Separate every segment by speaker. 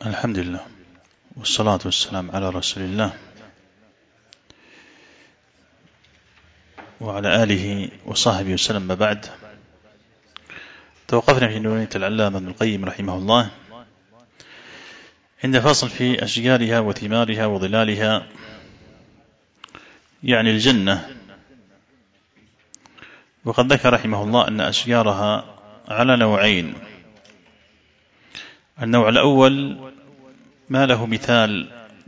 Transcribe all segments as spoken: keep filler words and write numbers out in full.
Speaker 1: الحمد لله والصلاة والسلام على رسول الله وعلى آله وصحبه وسلم. بعد، توقفنا في نونية العلامة ابن القيم رحمه الله عند فصل في أشجارها وثمارها وظلالها، يعني الجنة. وقد ذكر رحمه الله أن أشجارها على نوعين. النوع الأول ما له مثال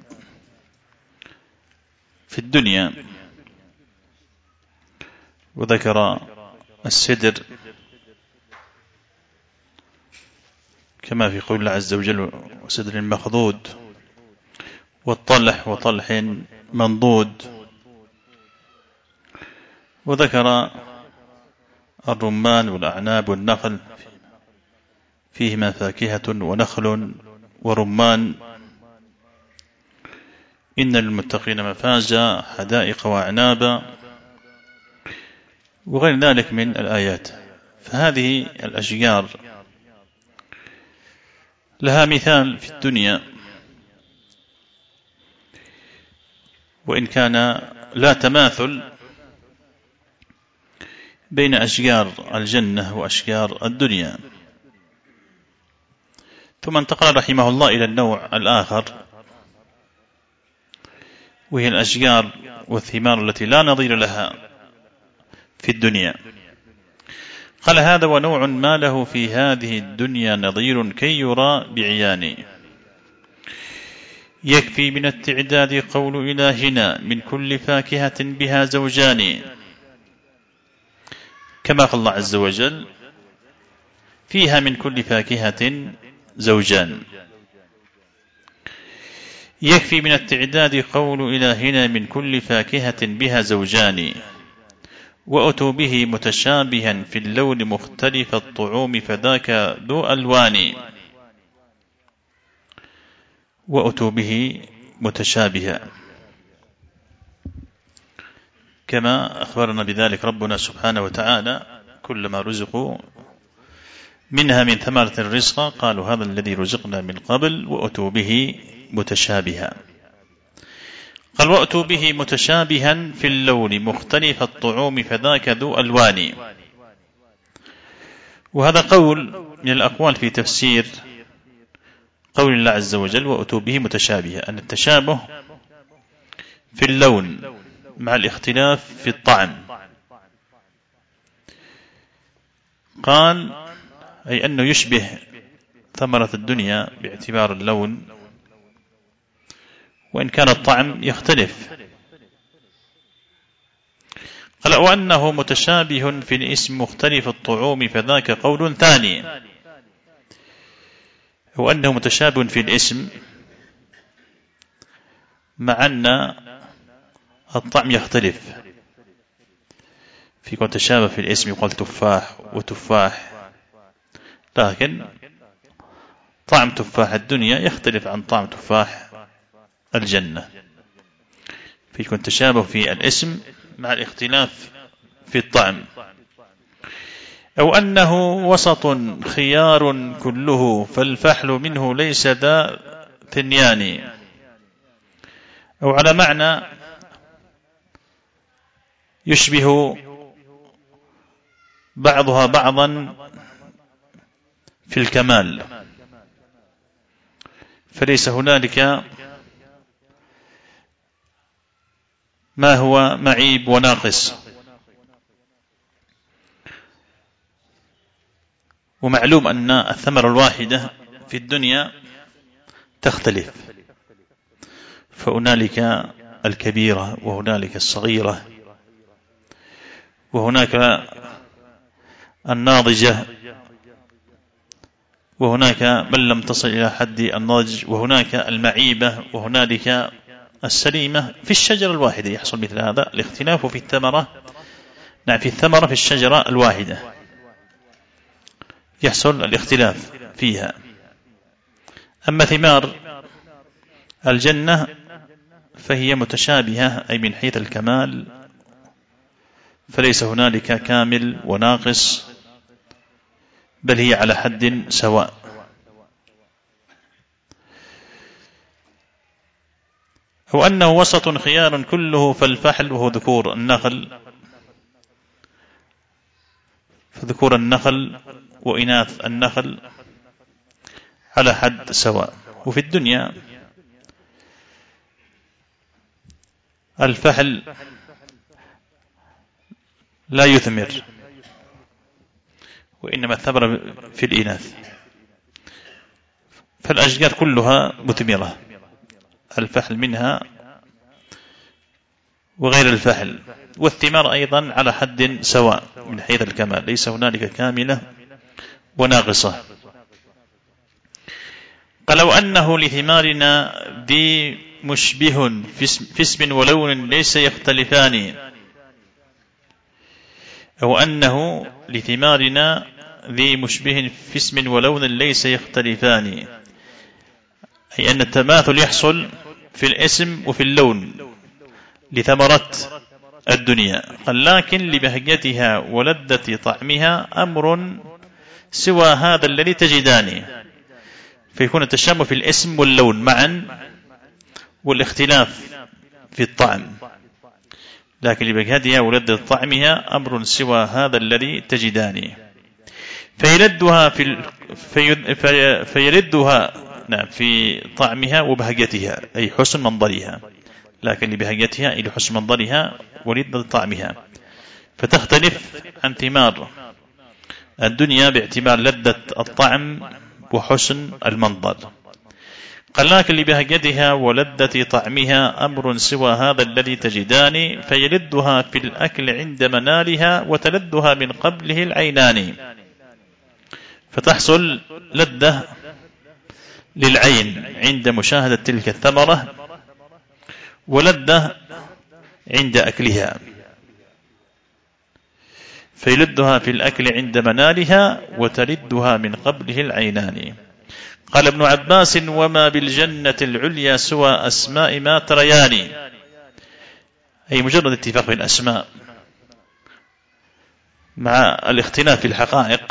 Speaker 1: في الدنيا، وذكر السدر كما في قول الله عز وجل: وسدر مخضود، والطلح وطلح منضود. وذكر الرمان والأعناب والنخل فيهما فاكهة ونخل ورمان. إن للمتقين مفازا حدائق وأعنابا، وغير ذلك من الآيات. فهذه الأشجار لها مثال في الدنيا، وإن كان لا تماثل بين أشجار الجنة وأشجار الدنيا. ثم انتقل رحمه الله إلى النوع الآخر، وهي الأشجار والثمار التي لا نظير لها في الدنيا. قال: هذا ونوع ما له في هذه الدنيا نظير كي يرى بعيان، يكفي من التعداد قول إلهنا من كل فاكهة بها زوجان. كما قال الله عز وجل: فيها من كل فاكهة زوجان. يكفي من التعداد قول إلهنا من كل فاكهة بها زوجان، وأتوا به متشابها في اللون مختلف الطعوم فذاك ذو ألوان. وأتوا به متشابها، كما أخبرنا بذلك ربنا سبحانه وتعالى: كلما رزقوا منها من ثمرة الرزق قالوا هذا الذي رزقنا من قبل وأتوا به متشابها. قال: وأتوا به متشابها في اللون مختلف الطعوم فذاك ذو ألوان. وهذا قول من الأقوال في تفسير قول الله عز وجل: وأتوا به متشابها، أن التشابه في اللون مع الاختلاف في الطعم. قال: أي أنه يشبه ثمرة الدنيا باعتبار اللون، وإن كان الطعم يختلف. قال: وأنه متشابه في الاسم مختلف الطعوم فذاك قول ثاني. وأنه متشابه في الاسم مع أن الطعم يختلف. في متشابه في الاسم يقال تفاح وتفاح، لكن طعم تفاح الدنيا يختلف عن طعم تفاح الجنة. فيكون تشابه في الاسم مع الاختلاف في الطعم. أو أنه وسط خيار كله فالفحل منه ليس ذا ثنيان. أو على معنى يشبه بعضها بعضا في الكمال، فليس هنالك ما هو معيب وناقص. ومعلوم أن الثمرة الواحدة في الدنيا تختلف، فهنالك الكبيرة وهنالك الصغيرة، وهناك الناضجة وهناك من لم تصل إلى حد النضج، وهناك المعيبة وهنالك السليمة. في الشجرة الواحدة يحصل مثل هذا الاختلاف في الثمرة. نعم، في الثمرة في الشجرة الواحدة يحصل الاختلاف فيها. أما ثمار الجنة فهي متشابهة، أي من حيث الكمال، فليس هنالك كامل وناقص، بل هي على حد سواء. أو أنه وسط خيار كله فالفحل، وهو ذكور النخل، فذكور النخل وإناث النخل على حد سواء. وفي الدنيا الفحل لا يثمر، وإنما الثمر في الإناث، فالأشجار كلها مثمرة، الفحل منها وغير الفحل، والثمار أيضا على حد سواء من حيث الكمال، ليس هنالك كاملة وناقصة. قال لو أنه لثمارنا ذي مشبه في اسم ولون ليس يختلفان، أو أنه لثمارنا ذي مشبه في اسم ولون ليس يختلفان، أي أن التماثل يحصل في الاسم وفي اللون لثمرة الدنيا. قال لكن لبهجتها ولذة طعمها أمر سوى هذا الذي تجدانه، فيكون التشابه في الاسم واللون معا والاختلاف في الطعم، لكن لبهجتها ولذة طعمها أمر سوى هذا الذي تجدانه، فيلدها في ال... في... فيلدها نعم في طعمها وبهجتها، أي حسن منظرها، لكن لبهجتها إلى حسن منظرها ولذة طعمها، فتختلف عن ثمار الدنيا باعتبار لذة الطعم وحسن المنظر. قال لكن لبهجتها ولذة طعمها أمر سوى هذا الذي تجدان، فيلدها في الأكل عند منالها وتلدها من قبله العينان، فتحصل لذة للعين عند مشاهدة تلك الثمرة، ولذة عند أكلها، فيلدها في الأكل عند منالها وتلدها من قبله العينان. قال ابن عباس وما بالجنة العليا سوى أسماء ما تريان، أي مجرد اتفاق في الأسماء مع الاختلاف في الحقائق،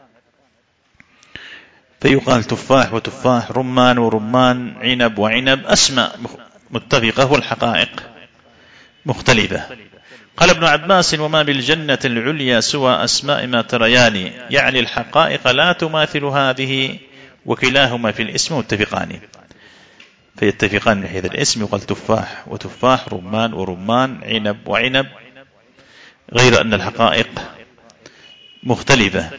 Speaker 1: فيقال تفاح وتفاح، رمان ورمان، عنب وعنب، أسماء متفقة والحقائق مختلفة. قال ابن عباس وما بالجنة العليا سوى أسماء ما تريان، يعني الحقائق لا تماثل هذه، وكلاهما في الاسم متفقان، فيتفقان من حيث الاسم، يقال تفاح وتفاح، رمان ورمان، عنب وعنب، غير أن الحقائق مختلفة.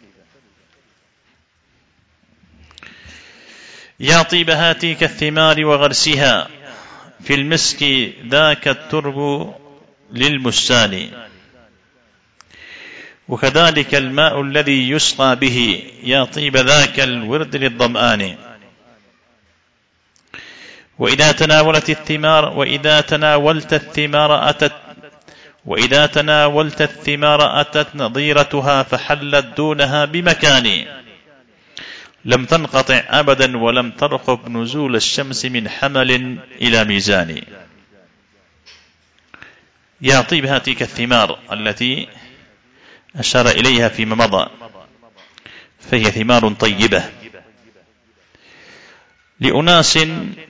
Speaker 1: يا طيب هاتيك الثمار وغرسها، في المسك ذاك الترب للمستان، وكذلك الماء الذي يسقى به، يا طيب ذاك الورد للظمآن. وإذا تناولت الثمار وإذا تناولت الثمار أتت وإذا تناولت الثمار أتت نظيرتها، فحلت دونها بمكان، لم تنقطع أبدا ولم ترقب نزول الشمس من حمل إلى ميزان. يا طيب هاتيك الثمار التي أشار إليها فيما مضى، فهي ثمار طيبة لأناس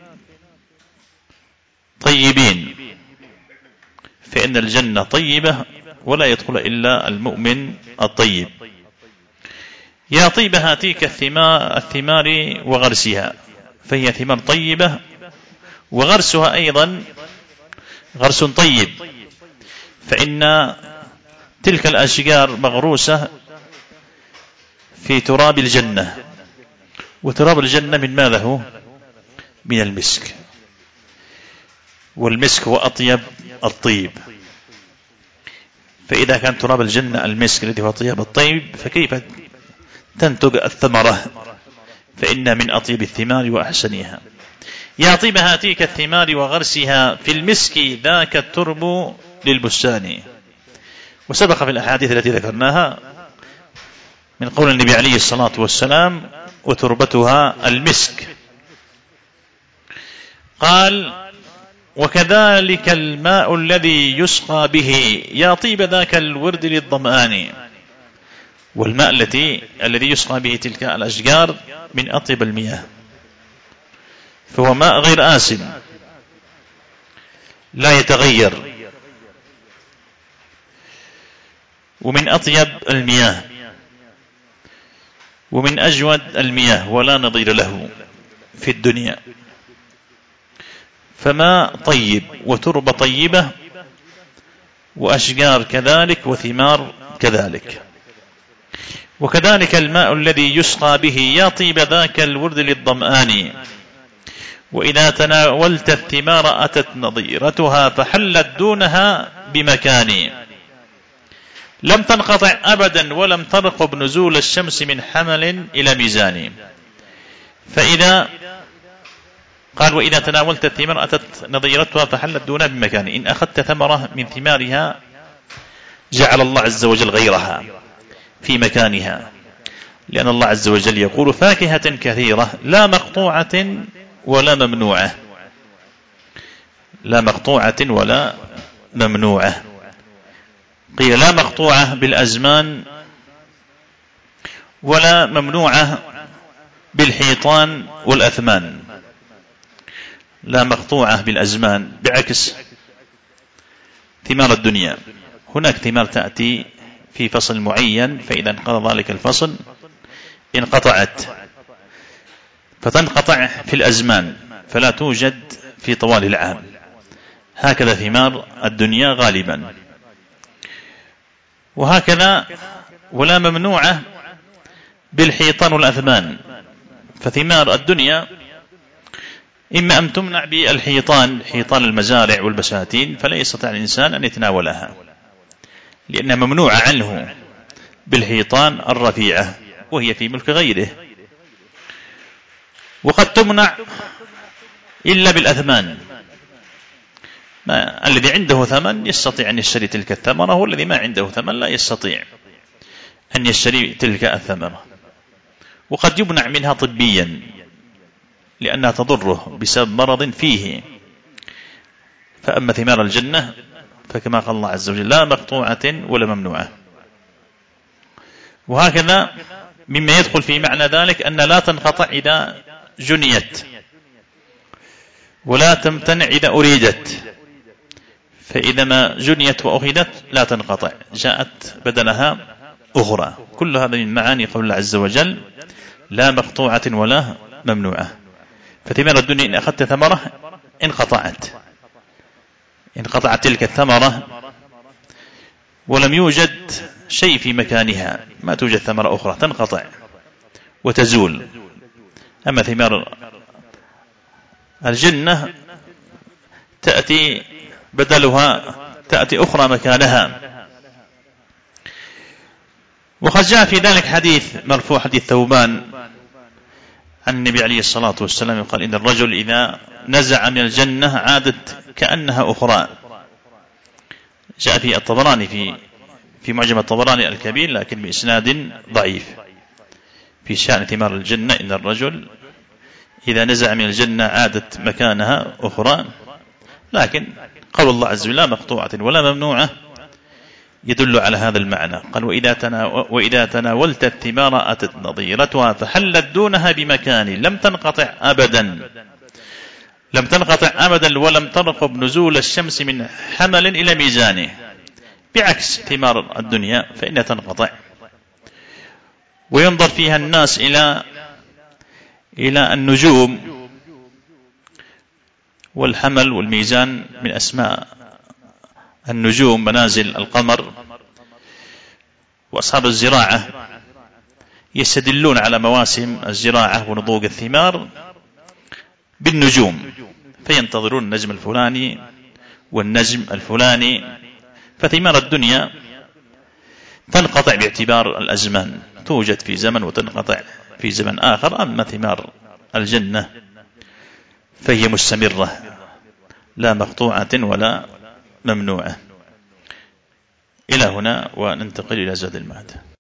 Speaker 1: طيبين، فإن الجنة طيبة ولا يدخل إلا المؤمن الطيب. يا طيب هاتيك الثمار وغرسها، فهي ثمار طيبة، وغرسها أيضا غرس طيب، فإن تلك الأشجار مغروسة في تراب الجنة، وتراب الجنة من ماذا هو؟ من المسك، والمسك هو أطيب الطيب، فإذا كان تراب الجنة المسك الذي هو طيب الطيب، فكيف تنتج الثمرة؟ فإن من أطيب الثمار وأحسنها. يا طيب هاتيك الثمار وغرسها، في المسك ذاك الترب للبستان. وسبق في الأحاديث التي ذكرناها من قول النبي عليه الصلاة والسلام وتربتها المسك. قال وكذلك الماء الذي يسقى به، يا طيب ذاك الورد للظمآن. والماء التي الذي يسقى به تلك الأشجار من أطيب المياه، فهو ماء غير آسن، لا يتغير، ومن أطيب المياه، ومن أجود المياه، ولا نظير له في الدنيا. فماء طيب وتربة طيبة وأشجار كذلك وثمار كذلك. وكذلك الماء الذي يسقى به يا طيب ذاك الورد للظمآن، وإذا تناولت الثمار أتت نظيرتها فحلت دونها بمكان. لم تنقطع أبدا ولم ترقب نزول الشمس من حمل إلى ميزان. فإذا قال وإذا تناولت الثمار أتت نظيرتها فحلت دونها بمكان. إن أخذت ثمرة من ثمارها جعل الله عز وجل غيرها في مكانها، لأن الله عز وجل يقول فاكهة كثيرة لا مقطوعة ولا ممنوعة، لا مقطوعة ولا ممنوعة. قيل لا مقطوعة بالأزمان ولا ممنوعة بالحيطان والأثمان. لا مقطوعة بالأزمان بعكس ثمار الدنيا. هناك ثمار تأتي في فصل معين، فإذا انقضى ذلك الفصل انقطعت، فتنقطع في الأزمان فلا توجد في طوال العام. هكذا ثمار الدنيا غالبا. وهكذا ولا ممنوعة بالحيطان والأثمان. فثمار الدنيا إما أن تمنع بالحيطان، حيطان المزارع والبساتين، فلا يستطيع الإنسان أن يتناولها لأنها ممنوعة عنه بالحيطان الرفيعة وهي في ملك غيره. وقد تمنع إلا بالأثمان. ما الذي عنده ثمن يستطيع أن يشتري تلك الثمرة، والذي ما عنده ثمن لا يستطيع أن يشتري تلك الثمرة. وقد يمنع منها طبيا لأنها تضره بسبب مرض فيه. فأما ثمار الجنة فكما قال الله عز وجل لا مقطوعة ولا ممنوعة. وهكذا مما يدخل في معنى ذلك أن لا تنقطع إذا جنيت، ولا تمتنع إذا أريدت. فإذا ما جنيت وأخذت لا تنقطع، جاءت بدلها أخرى. كل هذا من معاني قول الله عز وجل لا مقطوعة ولا ممنوعة. فثمار الدنيا إن أخذت ثمرة انقطعت، انقطعت تلك الثمرة ولم يوجد شيء في مكانها، ما توجد ثمرة أخرى، تنقطع وتزول. أما ثمار الجنة تأتي بدلها، تأتي أخرى مكانها. وقد جاء في ذلك حديث مرفوع، حديث ثوبان عن النبي عليه الصلاة والسلام قال إن الرجل إذا نزع من الجنة عادت كأنها أخرى. جاء في الطبراني في في معجم الطبراني الكبير لكن بإسناد ضعيف في شأن ثمار الجنة إن الرجل إذا نزع من الجنة عادت مكانها أخرى. لكن قول الله عز وجل لا مقطوعة ولا ممنوعة يدل على هذا المعنى. قال وإذا, تناو وإذا تناولت الثمار أتت نظيرتها فحلت دونها بمكان. لم تنقطع أبدا، لم تنقطع أبدا ولم ترقب نزول الشمس من حمل إلى ميزانه، بعكس ثمار الدنيا فإنها تنقطع. وينظر فيها الناس إلى إلى النجوم، والحمل والميزان من أسماء النجوم منازل القمر. وأصحاب الزراعة يستدلون على مواسم الزراعة ونضوج الثمار بالنجوم، فينتظرون النجم الفلاني والنجم الفلاني. فثمار الدنيا تنقطع باعتبار الأزمان، توجد في زمن وتنقطع في زمن آخر. أما ثمار الجنة فهي مستمرة لا مقطوعة ولا ممنوعة. إلى هنا وننتقل إلى زاد المعاد.